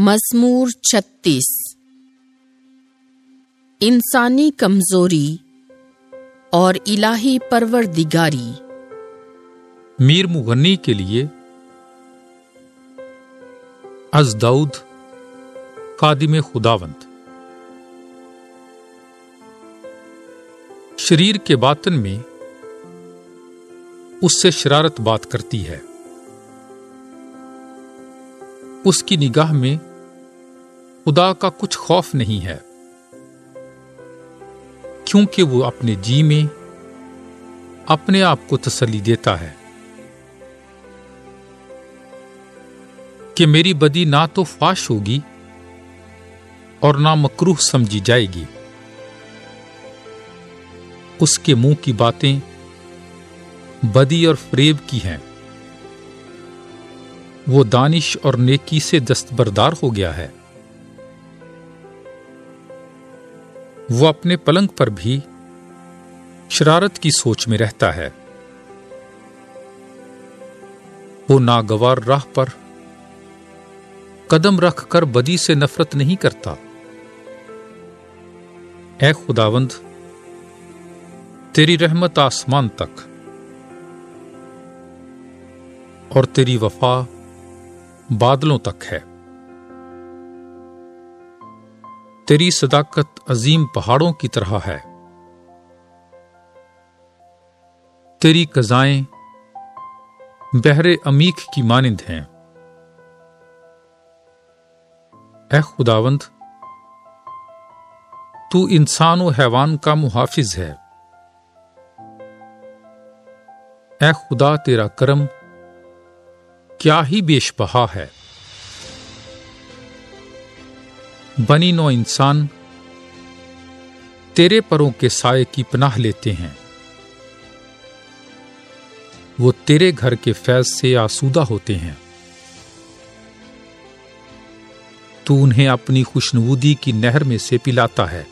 मज़मूर 36। इंसानी कमजोरी और इलाही परवरदिगारी। मीर मुगन्नी के लिए अज़ दाऊद खादिम खुदावंद। शरीर के बातन में उससे शरारत बात करती है। उसकी निगाह में खुदा का कुछ खौफ नहीं है, क्योंकि वो अपने जी में अपने आप को तसल्ली देता है कि मेरी बदी ना तो फाश होगी और ना मकरूह समझी जाएगी। उसके मुंह की बातें बदी और फरेब की हैं। वो दानिश और नेकी से दस्तबरदार हो गया है। वो अपने पलंग पर भी शरारत की सोच में रहता है। वो नागवार राह पर कदम रखकर बदी से नफरत नहीं करता। ऐ खुदावंद, तेरी रहमत आसमान तक और तेरी वफा बादलों तक है। तेरी सदाकत अजीम पहाड़ों की तरह है। तेरी कज़ाएं बहरे अमीक की मानिंद हैं। ऐ खुदावंद, तू इंसान और हैवान का मुहाफिज है। ऐ खुदा, तेरा करम क्या ही बेशबहा है। बनी नौ इंसान तेरे परों के साए की पनाह लेते हैं। वो तेरे घर के फैज से आसूदा होते हैं। तू उन्हें अपनी खुशनुदी की नहर में से पिलाता है,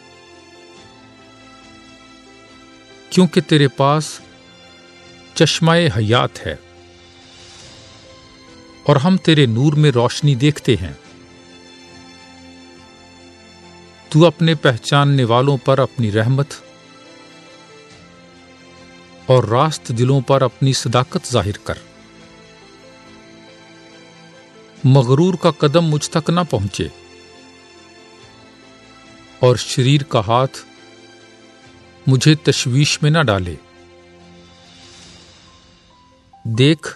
क्योंकि तेरे पास चश्माए हयात है और हम तेरे नूर में रोशनी देखते हैं। तू अपने पहचानने वालों पर अपनी रहमत और रास्त दिलों पर अपनी सदाकत जाहिर कर। मगरूर का कदम मुझ तक ना पहुंचे और शरीर का हाथ मुझे तशवीश में ना डाले। देख,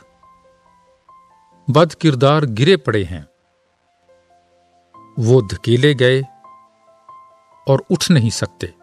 बद किरदार गिरे पड़े हैं। वो धकेले गए और उठ नहीं सकते।